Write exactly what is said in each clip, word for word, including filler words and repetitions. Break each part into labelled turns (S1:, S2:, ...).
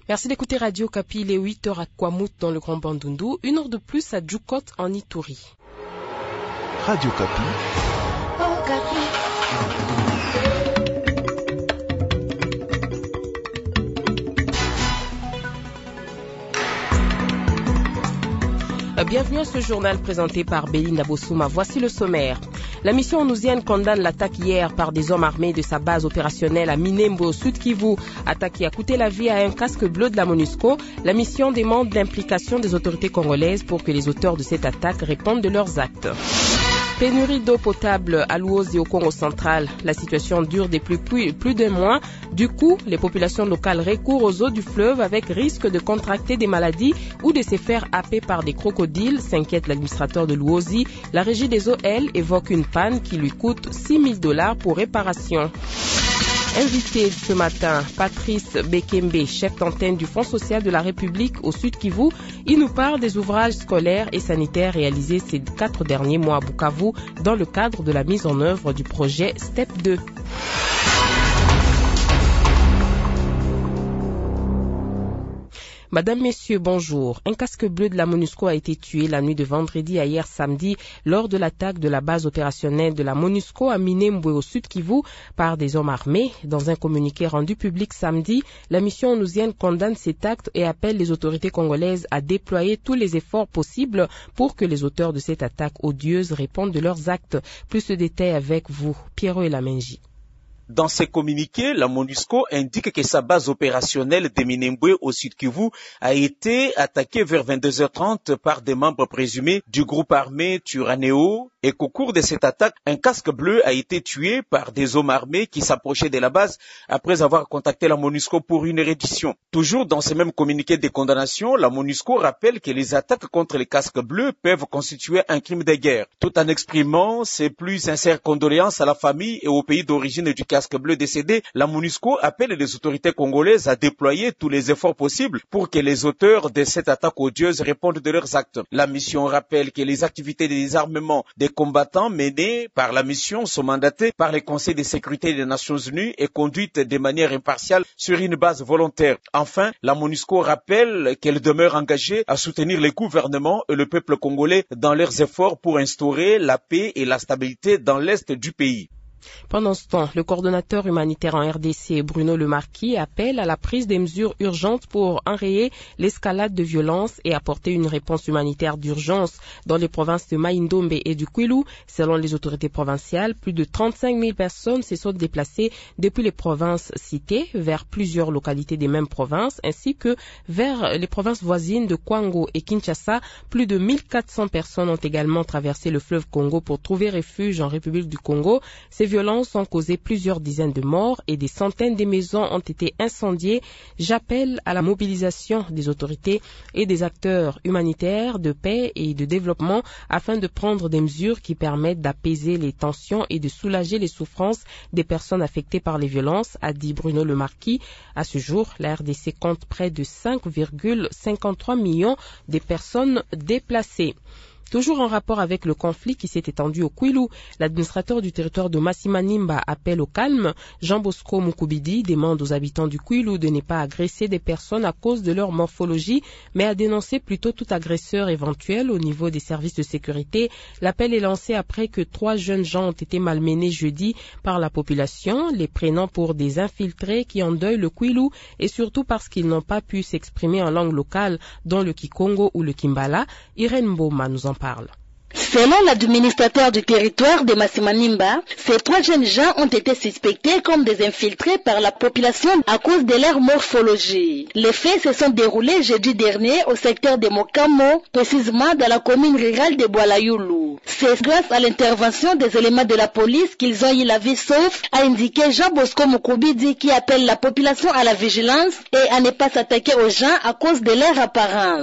S1: Merci d'écouter Radio Kapi, il est huit heures à Kwamut dans le Grand Bandundu, une heure de plus à Djoukot en Ituri.
S2: Radio Kapi. Oh, Kapi.
S1: Bienvenue à ce journal présenté par Belinda Bossouma. Voici le sommaire. La mission onusienne condamne l'attaque hier par des hommes armés de sa base opérationnelle à Minembwe au Sud Kivu. Attaque qui a coûté la vie à un casque bleu de la MONUSCO. La mission demande l'implication des autorités congolaises pour que les auteurs de cette attaque répondent de leurs actes. Pénurie d'eau potable à Luozi au Congo central. La situation dure depuis plus, plus d'un mois. Du coup, les populations locales recourent aux eaux du fleuve avec risque de contracter des maladies ou de se faire happer par des crocodiles, s'inquiète l'administrateur de Luozi. La régie des eaux, elle, évoque une panne qui lui coûte six mille dollars pour réparation. Invité ce matin, Patrice Bekembe, chef d'antenne du Fonds social de la République au Sud Kivu. Il nous parle des ouvrages scolaires et sanitaires réalisés ces quatre derniers mois à Bukavu dans le cadre de la mise en œuvre du projet STEP deux. Madame, Messieurs, bonjour. Un casque bleu de la MONUSCO a été tué la nuit de vendredi à hier samedi lors de l'attaque de la base opérationnelle de la MONUSCO à Minembwe au Sud Kivu par des hommes armés. Dans un communiqué rendu public samedi, la mission onusienne condamne cet acte et appelle les autorités congolaises à déployer tous les efforts possibles pour que les auteurs de cette attaque odieuse répondent de leurs actes. Plus de détails avec vous, Pierrot et Lamenji.
S3: Dans ses communiqués, la MONUSCO indique que sa base opérationnelle de Minembwe au Sud Kivu a été attaquée vers vingt-deux heures trente par des membres présumés du groupe armé Turaneo et qu'au cours de cette attaque, un casque bleu a été tué par des hommes armés qui s'approchaient de la base après avoir contacté la MONUSCO pour une reddition. Toujours dans ces mêmes communiqués de condamnation, la MONUSCO rappelle que les attaques contre les casques bleus peuvent constituer un crime de guerre, tout en exprimant ses plus sincères condoléances à la famille et au pays d'origine du casque bleu décédé. La MONUSCO appelle les autorités congolaises à déployer tous les efforts possibles pour que les auteurs de cette attaque odieuse répondent de leurs actes. La mission rappelle que les activités de désarmement des combattants menées par la mission sont mandatées par le Conseil de sécurité des Nations Unies et conduites de manière impartiale sur une base volontaire. Enfin, la MONUSCO rappelle qu'elle demeure engagée à soutenir les gouvernements et le peuple congolais dans leurs efforts pour instaurer la paix et la stabilité dans l'est du pays.
S1: Pendant ce temps, le coordonnateur humanitaire en R D C, Bruno Le Marquis, appelle à la prise des mesures urgentes pour enrayer l'escalade de violence et apporter une réponse humanitaire d'urgence dans les provinces de Mai-Ndombe et du Kwilu. Selon les autorités provinciales, plus de trente-cinq mille personnes se sont déplacées depuis les provinces citées vers plusieurs localités des mêmes provinces, ainsi que vers les provinces voisines de Kwango et Kinshasa. Plus de mille quatre cents personnes ont également traversé le fleuve Congo pour trouver refuge en République du Congo. Ces violences ont causé plusieurs dizaines de morts et des centaines de maisons ont été incendiées. J'appelle à la mobilisation des autorités et des acteurs humanitaires de paix et de développement afin de prendre des mesures qui permettent d'apaiser les tensions et de soulager les souffrances des personnes affectées par les violences, a dit Bruno Le Marquis. À ce jour, la R D C compte près de cinq virgule cinquante-trois millions de personnes déplacées. Toujours en rapport avec le conflit qui s'est étendu au Kwilu, l'administrateur du territoire de Masimanimba appelle au calme. Jean Bosco Mukubidi demande aux habitants du Kwilu de ne pas agresser des personnes à cause de leur morphologie, mais à dénoncer plutôt tout agresseur éventuel au niveau des services de sécurité. L'appel est lancé après que trois jeunes gens ont été malmenés jeudi par la population, les prenant pour des infiltrés qui endeuillent le Kwilu et surtout parce qu'ils n'ont pas pu s'exprimer en langue locale, dont le Kikongo ou le Kimbala. Irène Mboma nous en parle.
S4: Selon l'administrateur du territoire de Masimanimba, ces trois jeunes gens ont été suspectés comme des infiltrés par la population à cause de leur morphologie. Les faits se sont déroulés jeudi dernier au secteur de Mokamo, précisément dans la commune rurale de Boalayulu. C'est grâce à l'intervention des éléments de la police qu'ils ont eu la vie sauve, a indiqué Jean Bosco Mukubidi, qui appelle la population à la vigilance et à ne pas s'attaquer aux gens à cause de leur apparence.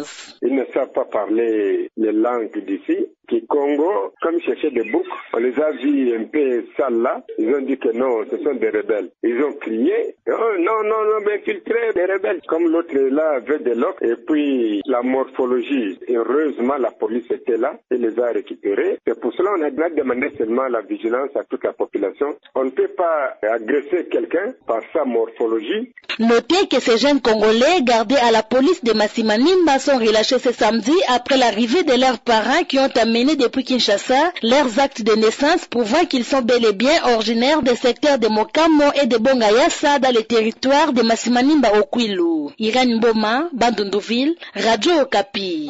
S5: ils ne savent pas parler les langues d'ici. Qui Congo, comme ils cherchaient des boucs, on les a vus un peu sales là. Ils ont dit que non, ce sont des rebelles. Ils ont crié, oh, non, non, non, mais infiltrés, des rebelles. Comme l'autre là avait des loques, et puis la morphologie, heureusement la police était là et les a récupérés. C'est pour cela qu'on a demandé seulement la vigilance à toute la population. On ne peut pas agresser quelqu'un par sa morphologie.
S4: Notez que ces jeunes Congolais gardés à la police de Masimanimba sont relâchés ce samedi après l'arrivée de leurs parents qui ont amené depuis Kinshasa leurs actes de naissance prouvant qu'ils sont bel et bien originaires des secteurs de Mokamo et de Bongayasa dans le territoire de Masimanimba au Kwilu. Irène Mboma, Bandundouville, Radio Okapi.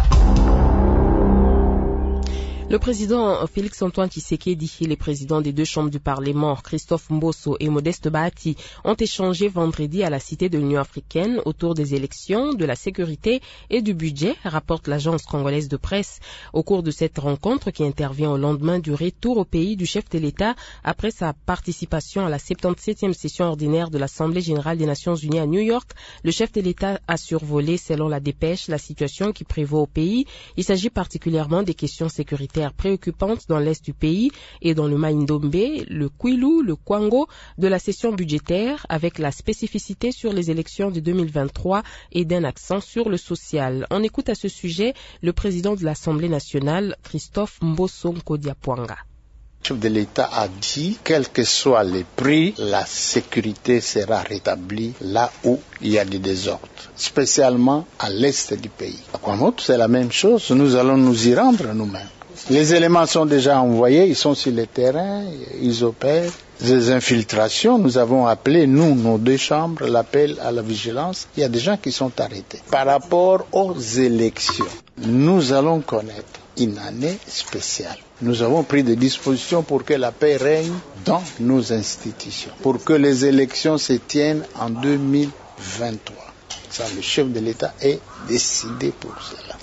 S1: Le président Félix-Antoine Tshisekedi et les présidents des deux chambres du Parlement, Christophe Mbosso et Modeste Bahati, ont échangé vendredi à la Cité de l'Union africaine autour des élections, de la sécurité et du budget, rapporte l'agence congolaise de presse. Au cours de cette rencontre qui intervient au lendemain du retour au pays du chef de l'État après sa participation à la soixante-dix-septième session ordinaire de l'Assemblée générale des Nations unies à New York, le chef de l'État a survolé, selon la dépêche, la situation qui prévaut au pays. Il s'agit particulièrement des questions sécuritaires préoccupantes dans l'est du pays et dans le Maïndombe, le Kwilu, le Kwango de la session budgétaire, avec la spécificité sur les élections de deux mille vingt-trois et d'un accent sur le social. On écoute à ce sujet le président de l'Assemblée nationale, Christophe Mbosso Nkodiapwanga.
S6: Le chef de l'État a dit, quels que soient les prix, la sécurité sera rétablie là où il y a du désordre, spécialement à l'est du pays. À Kwamout, c'est la même chose, nous allons nous y rendre nous-mêmes. Les éléments sont déjà envoyés, ils sont sur le terrain, ils opèrent. Des infiltrations, nous avons appelé, nous, nos deux chambres, l'appel à la vigilance. Il y a des gens qui sont arrêtés. Par rapport aux élections, nous allons connaître une année spéciale. Nous avons pris des dispositions pour que la paix règne dans nos institutions, pour que les élections se tiennent en deux mille vingt-trois. Ça, le chef de l'État est décidé pour cela.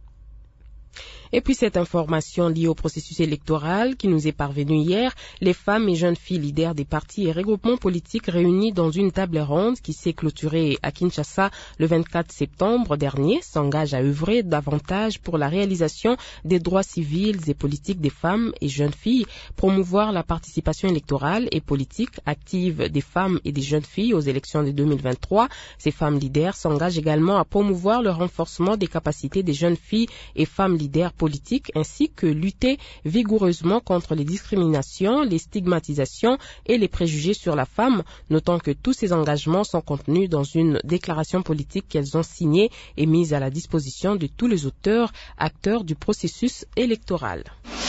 S1: Et puis cette information liée au processus électoral qui nous est parvenue hier, les femmes et jeunes filles leaders des partis et regroupements politiques réunis dans une table ronde qui s'est clôturée à Kinshasa le vingt-quatre septembre dernier s'engagent à œuvrer davantage pour la réalisation des droits civils et politiques des femmes et jeunes filles, promouvoir la participation électorale et politique active des femmes et des jeunes filles aux élections de deux mille vingt-trois. Ces femmes leaders s'engagent également à promouvoir le renforcement des capacités des jeunes filles et femmes leaders politique ainsi que lutter vigoureusement contre les discriminations, les stigmatisations et les préjugés sur la femme, notant que tous ces engagements sont contenus dans une déclaration politique qu'elles ont signée et mise à la disposition de tous les auteurs, acteurs du processus électoral.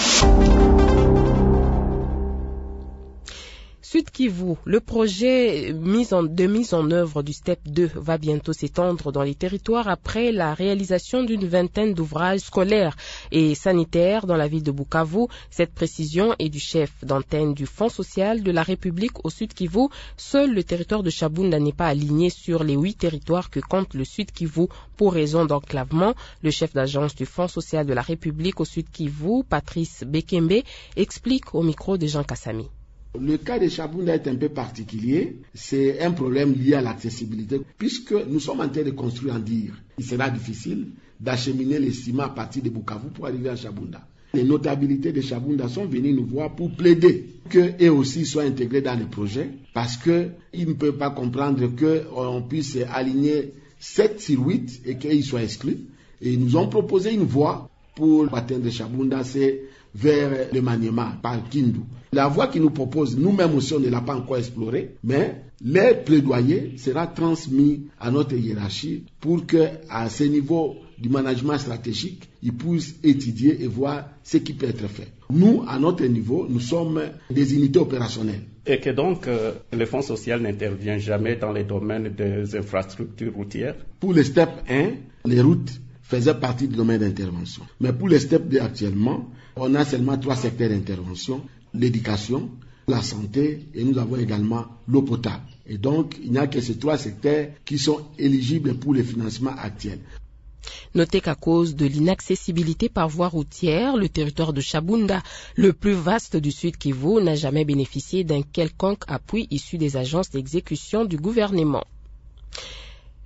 S1: Sud Kivu, le projet mise en, de mise en œuvre du STEP deux va bientôt s'étendre dans les territoires après la réalisation d'une vingtaine d'ouvrages scolaires et sanitaires dans la ville de Bukavu. Cette précision est du chef d'antenne du Fonds social de la République au Sud Kivu. Seul le territoire de Chabunda n'est pas aligné sur les huit territoires que compte le Sud Kivu pour raison d'enclavement. Le chef d'agence du Fonds social de la République au Sud Kivu, Patrice Bekembe, explique au micro de Jean Kassami.
S7: Le cas de Chabunda est un peu particulier. C'est un problème lié à l'accessibilité, puisque nous sommes en train de construire en dire. Il sera difficile d'acheminer les ciments à partir de Bukavu pour arriver à Chabunda. Les notabilités de Chabunda sont venues nous voir pour plaider qu'eux aussi soient intégrés dans le projet, parce qu'ils ne peuvent pas comprendre qu'on puisse aligner sept sur huit et qu'ils soient exclus. Et ils nous ont proposé une voie pour atteindre Chabunda, c'est vers le Maniema, par Kindu. La voie qu'ils nous proposent, nous-mêmes aussi, on ne l'a pas encore explorée, mais leur plaidoyer sera transmis à notre hiérarchie pour qu'à ce niveau du management stratégique, ils puissent étudier et voir ce qui peut être fait. Nous, à notre niveau, nous sommes des unités opérationnelles.
S8: Et que donc, euh, le Fonds social n'intervient jamais dans les domaines des infrastructures routières?
S7: Pour le STEP un, les routes faisaient partie du domaine d'intervention. Mais pour le STEP deux actuellement, on a seulement trois secteurs d'intervention, l'éducation, la santé et nous avons également l'eau potable. Et donc, il n'y a que ces trois secteurs qui sont éligibles pour les financements actuels.
S1: Notez qu'à cause de l'inaccessibilité par voie routière, le territoire de Chabunda, le plus vaste du Sud Kivu, n'a jamais bénéficié d'un quelconque appui issu des agences d'exécution du gouvernement.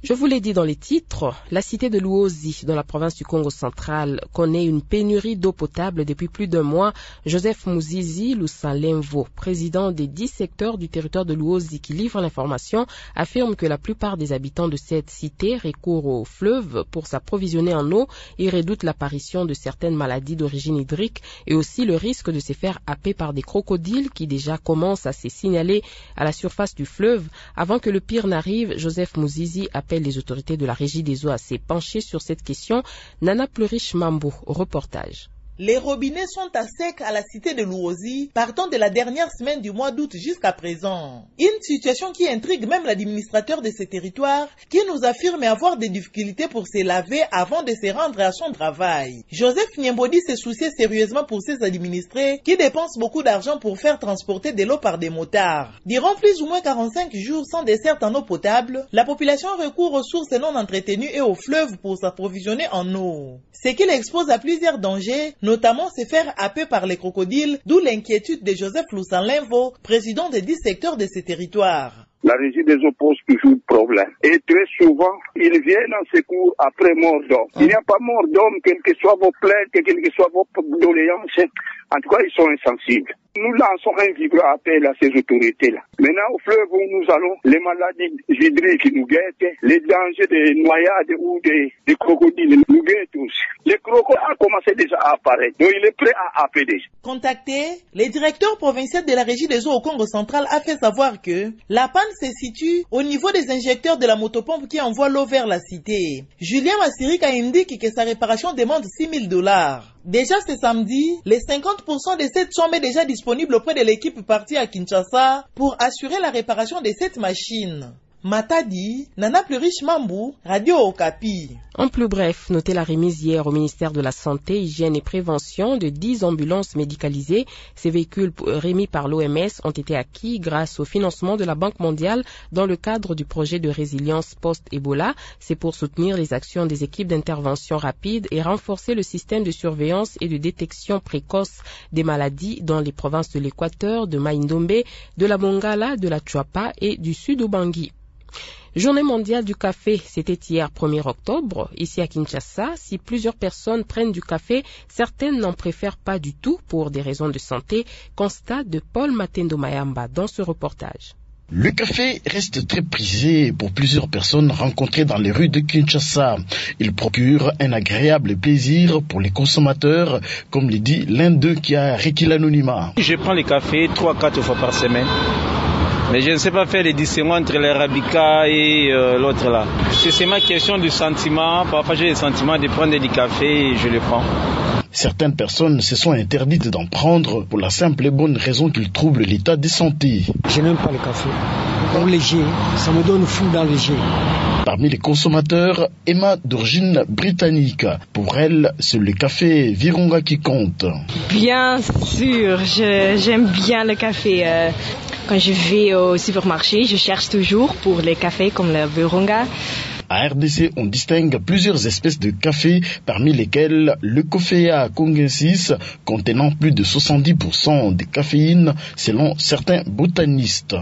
S1: Je vous l'ai dit dans les titres, la cité de Luozi, dans la province du Congo central, connaît une pénurie d'eau potable depuis plus d'un mois. Joseph Muzizi Lusalemvo, président des dix secteurs du territoire de Luozi qui livre l'information, affirme que la plupart des habitants de cette cité recourent au fleuve pour s'approvisionner en eau et redoutent l'apparition de certaines maladies d'origine hydrique et aussi le risque de se faire happer par des crocodiles qui déjà commencent à se signaler à la surface du fleuve. Avant que le pire n'arrive, Joseph Muzizi appelle les autorités de la Régie des eaux à se pencher sur cette question. Nana Plurish Mambo, reportage.
S9: Les robinets sont à sec à la cité de Luozi, partant de la dernière semaine du mois d'août jusqu'à présent. Une situation qui intrigue même l'administrateur de ce territoire, qui nous affirme avoir des difficultés pour se laver avant de se rendre à son travail. Joseph Niembodi se soucie sérieusement pour ses administrés, qui dépensent beaucoup d'argent pour faire transporter de l'eau par des motards. Durant plus ou moins quarante-cinq jours sans desserte en eau potable, la population recourt aux sources non entretenues et aux fleuves pour s'approvisionner en eau. Ce qui l'expose à plusieurs dangers, notamment se faire happer par les crocodiles, d'où l'inquiétude de Joseph Lusalemvo, président des dix secteurs de ce territoire.
S10: La régie des eaux pose toujours problème. Et très souvent, ils viennent en secours après mort d'homme. Il n'y a pas mort d'homme, quelles que soient vos plaintes, quelles que soient vos doléances. En tout cas, ils sont insensibles. Nous lançons un vibrant appel à ces autorités-là. Maintenant, au fleuve où nous allons, les maladies hydriques nous guettent, les dangers des noyades ou des, des crocodiles nous guettent aussi. Les crocodiles ont commencé déjà à apparaître, donc il est prêt à appeler.
S9: Contacté, le directeur provincial de la Régie des eaux au Congo central a fait savoir que la panne se situe au niveau des injecteurs de la motopompe qui envoie l'eau vers la cité. Julien Massirika indique que sa réparation demande six mille dollars. Déjà ce samedi, les cinquante pour cent de cette somme est déjà disponible auprès de l'équipe partie à Kinshasa pour assurer la réparation de cette machine. Matadi, Nana Plurish Mambo, Radio Okapi.
S1: En plus bref, notez la remise hier au ministère de la Santé, Hygiène et Prévention de dix ambulances médicalisées. Ces véhicules remis par l'O M S ont été acquis grâce au financement de la Banque mondiale dans le cadre du projet de résilience post-Ebola. C'est pour soutenir les actions des équipes d'intervention rapide et renforcer le système de surveillance et de détection précoce des maladies dans les provinces de l'Équateur, de Maïndombe, de la Mongala, de la Chuapa et du Sud-Ubangui. Journée mondiale du café, c'était hier premier octobre. Ici à Kinshasa, si plusieurs personnes prennent du café, certaines n'en préfèrent pas du tout pour des raisons de santé, constat de Paul Matendo Mayamba dans ce reportage.
S11: Le café reste très prisé pour plusieurs personnes rencontrées dans les rues de Kinshasa. Il procure un agréable plaisir pour les consommateurs, comme le dit l'un d'eux qui a requis l'anonymat.
S12: Je prends le café trois à quatre fois par semaine. Mais je ne sais pas faire les distinguo entre l'arabica et euh, l'autre là. C'est seulement question du sentiment. Parfois j'ai le sentiment de prendre du café et je le prends.
S11: Certaines personnes se sont interdites d'en prendre pour la simple et bonne raison qu'ils troublent l'état de santé.
S13: Je n'aime pas le café. Comme léger, ça me donne fou dans les jeux.
S11: Parmi les consommateurs, Emma d'origine britannique. Pour elle, c'est le café Virunga qui compte.
S14: Bien sûr, je, j'aime bien le café. Euh, quand je vais au supermarché, je cherche toujours pour les cafés comme le Virunga.
S11: À R D C, on distingue plusieurs espèces de café, parmi lesquelles le Coffea congensis, contenant plus de soixante-dix pour cent de caféine, selon certains botanistes.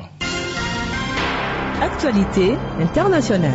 S15: Actualité internationale.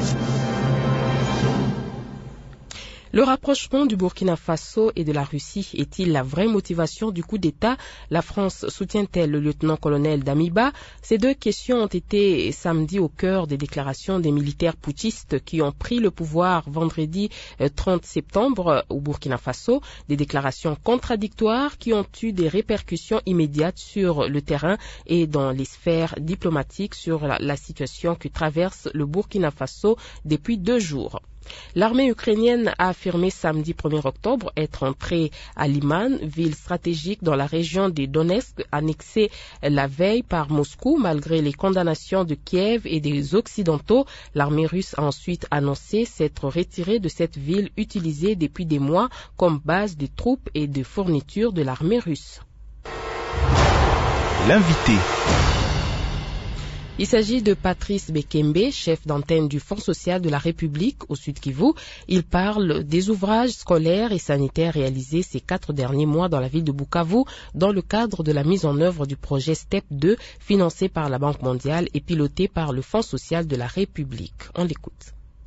S1: Le rapprochement du Burkina Faso et de la Russie est-il la vraie motivation du coup d'État? La France soutient-elle le lieutenant-colonel Damiba? Ces deux questions ont été samedi au cœur des déclarations des militaires putschistes qui ont pris le pouvoir vendredi trente septembre au Burkina Faso. Des déclarations contradictoires qui ont eu des répercussions immédiates sur le terrain et dans les sphères diplomatiques sur la, la situation que traverse le Burkina Faso depuis deux jours. L'armée ukrainienne a affirmé samedi premier octobre être entrée à Liman, ville stratégique dans la région de Donetsk, annexée la veille par Moscou malgré les condamnations de Kiev et des Occidentaux. L'armée russe a ensuite annoncé s'être retirée de cette ville utilisée depuis des mois comme base de troupes et de fournitures de l'armée russe.
S2: L'invité.
S1: Il s'agit de Patrice Bekembe, chef d'antenne du Fonds social de la République au Sud Kivu. Il parle des ouvrages scolaires et sanitaires réalisés ces quatre derniers mois dans la ville de Bukavu dans le cadre de la mise en œuvre du projet STEP deux financé par la Banque mondiale et piloté par le Fonds social de la République. On l'écoute.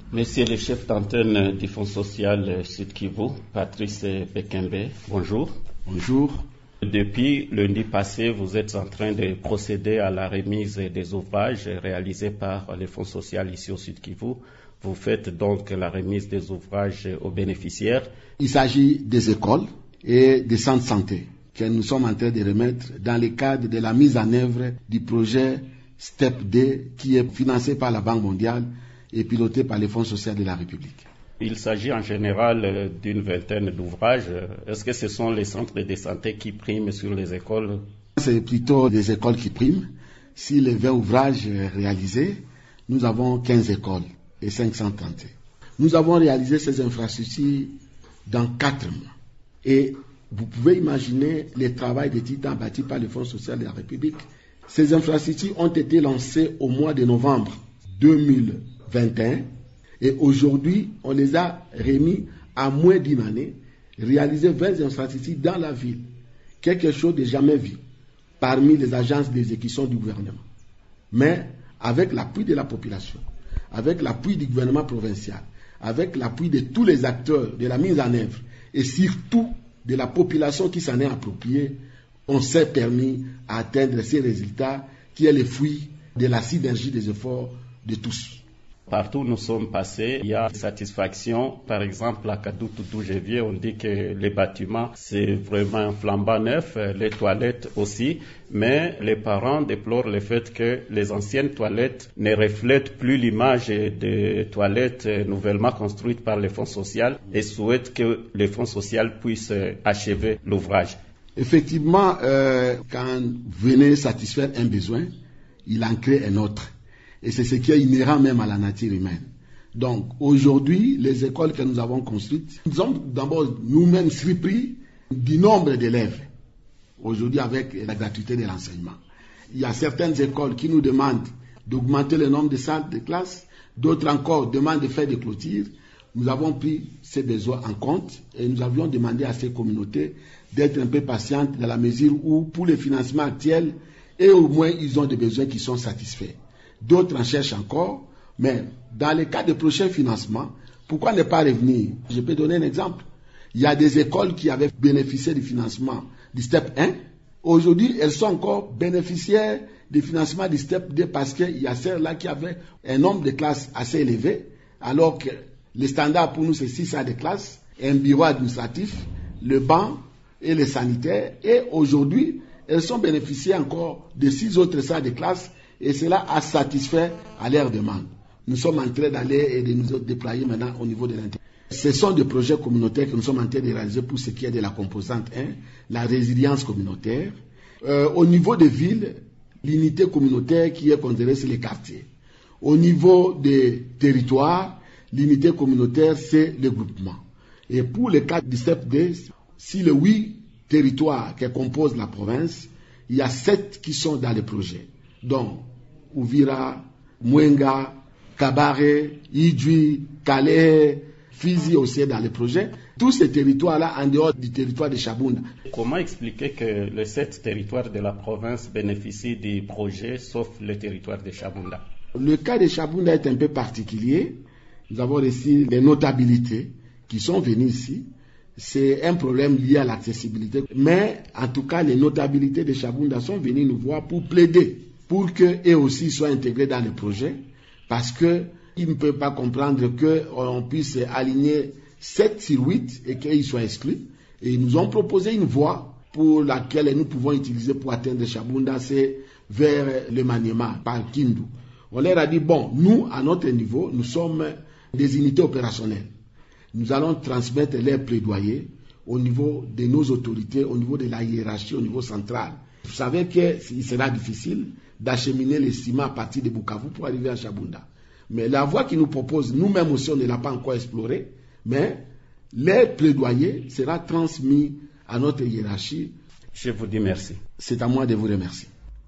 S8: Monsieur le chef d'antenne du Fonds social Sud Kivu, Patrice Bekembe, bonjour.
S7: Bonjour.
S8: Depuis lundi passé, vous êtes en train de procéder à la remise des ouvrages réalisés par le Fonds social ici au Sud Kivu. Vous faites donc la remise des ouvrages aux bénéficiaires.
S7: Il s'agit des écoles et des centres de santé que nous sommes en train de remettre dans le cadre de la mise en œuvre du projet STEP D qui est financé par la Banque mondiale et piloté par le Fonds social de la République.
S8: Il s'agit en général d'une vingtaine d'ouvrages. Est-ce que ce sont les centres de santé qui priment sur les écoles?
S7: C'est plutôt les écoles qui priment. Si les vingt ouvrages réalisés, nous avons quinze écoles et cinq cent trente. Nous avons réalisé ces infrastructures dans quatre mois. Et vous pouvez imaginer le travail de titan bâti par le Fonds social de la République. Ces infrastructures ont été lancées au mois de novembre deux mille vingt et un. Et aujourd'hui, on les a remis à moins d'une année, réaliser vingt infrastructures dans la ville. Quelque chose de jamais vu parmi les agences d'exécution du gouvernement. Mais avec l'appui de la population, avec l'appui du gouvernement provincial, avec l'appui de tous les acteurs de la mise en œuvre et surtout de la population qui s'en est appropriée, on s'est permis à atteindre ces résultats qui est le fruit de la synergie des efforts de tous.
S8: Partout où nous sommes passés, il y a satisfaction. Par exemple, à Kadutu d'où je viens, on dit que les bâtiments, c'est vraiment flambant neuf, les toilettes aussi, mais les parents déplorent le fait que les anciennes toilettes ne reflètent plus l'image des toilettes nouvellement construites par le Fonds social et souhaitent que le Fonds social puisse achever l'ouvrage.
S7: Effectivement, euh, quand vous venez satisfaire un besoin, il en crée un autre. Et c'est ce qui est inhérent même à la nature humaine. Donc, aujourd'hui, les écoles que nous avons construites, nous sommes d'abord nous-mêmes surpris du nombre d'élèves. Aujourd'hui, avec la gratuité de l'enseignement. Il y a certaines écoles qui nous demandent d'augmenter le nombre de salles de classe, d'autres encore demandent de faire des clôtures. Nous avons pris ces besoins en compte et nous avions demandé à ces communautés d'être un peu patientes dans la mesure où, pour le financement actuel, et au moins, ils ont des besoins qui sont satisfaits. D'autres en cherchent encore, mais dans le cas de prochains financements, pourquoi ne pas revenir? Je peux donner un exemple. Il y a des écoles qui avaient bénéficié du financement du STEP un. Aujourd'hui, elles sont encore bénéficiaires du financement du STEP deux parce qu'il y a celles-là qui avaient un nombre de classes assez élevé, alors que le standard pour nous, c'est six salles de classe, un bureau administratif, le banc et les sanitaires. Et aujourd'hui, elles sont bénéficiaires encore de six autres salles de classe. Et cela a satisfait à leur demande. Nous sommes en train d'aller et de nous déployer maintenant au niveau de l'intérieur. Ce sont des projets communautaires que nous sommes en train de réaliser pour ce qui est de la composante un, la résilience communautaire. Euh, au niveau des villes, l'unité communautaire qui est considérée, c'est les quartiers. Au niveau des territoires, l'unité communautaire, c'est le groupement. Et pour le cas du STEP D, si les huit territoires qui composent la province, il y a sept qui sont dans les projets. Donc, Ouvira, Mwenga, Kabare, Idjui, Calais, Fizi aussi dans les projets. Tous ces territoires-là en dehors du territoire de Chabunda.
S8: Comment expliquer que les sept territoires de la province bénéficient des projets sauf le territoire de Chabunda?
S7: Le cas de Chabunda est un peu particulier. Nous avons reçu les notabilités qui sont venues ici. C'est un problème lié à l'accessibilité. Mais en tout cas, les notabilités de Chabunda sont venues nous voir pour plaider pour qu'eux aussi soient intégrés dans le projet, parce qu'ils ne peuvent pas comprendre qu'on puisse aligner sept sur huit et qu'ils soient exclus. Et ils nous ont proposé une voie pour laquelle nous pouvons utiliser pour atteindre Chabunda, c'est vers le Maniema, par Kindu. On leur a dit, bon, nous, à notre niveau, nous sommes des unités opérationnelles. Nous allons transmettre leurs plaidoyers au niveau de nos autorités, au niveau de la hiérarchie, au niveau central. Vous savez qu'il sera difficile d'acheminer les ciments à partir de Bukavu pour arriver à Chabunda. Mais la voie qu'ils nous proposent, nous-mêmes aussi, on ne l'a pas encore explorée, mais les plaidoyers sera transmis à notre hiérarchie.
S8: Je vous dis merci.
S7: C'est à moi de vous remercier.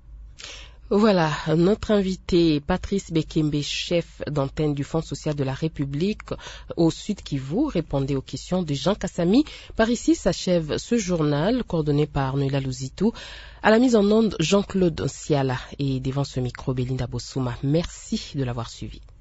S1: Voilà, notre invité Patrice Bekembe, chef d'antenne du Fonds social de la République au Sud Kivu, répondait aux questions de Jean Kassami. Par ici s'achève ce journal coordonné par Noëlla Louzitou. À la mise en onde, Jean-Claude Siala et devant ce micro, Belinda Bossouma. Merci de l'avoir suivi.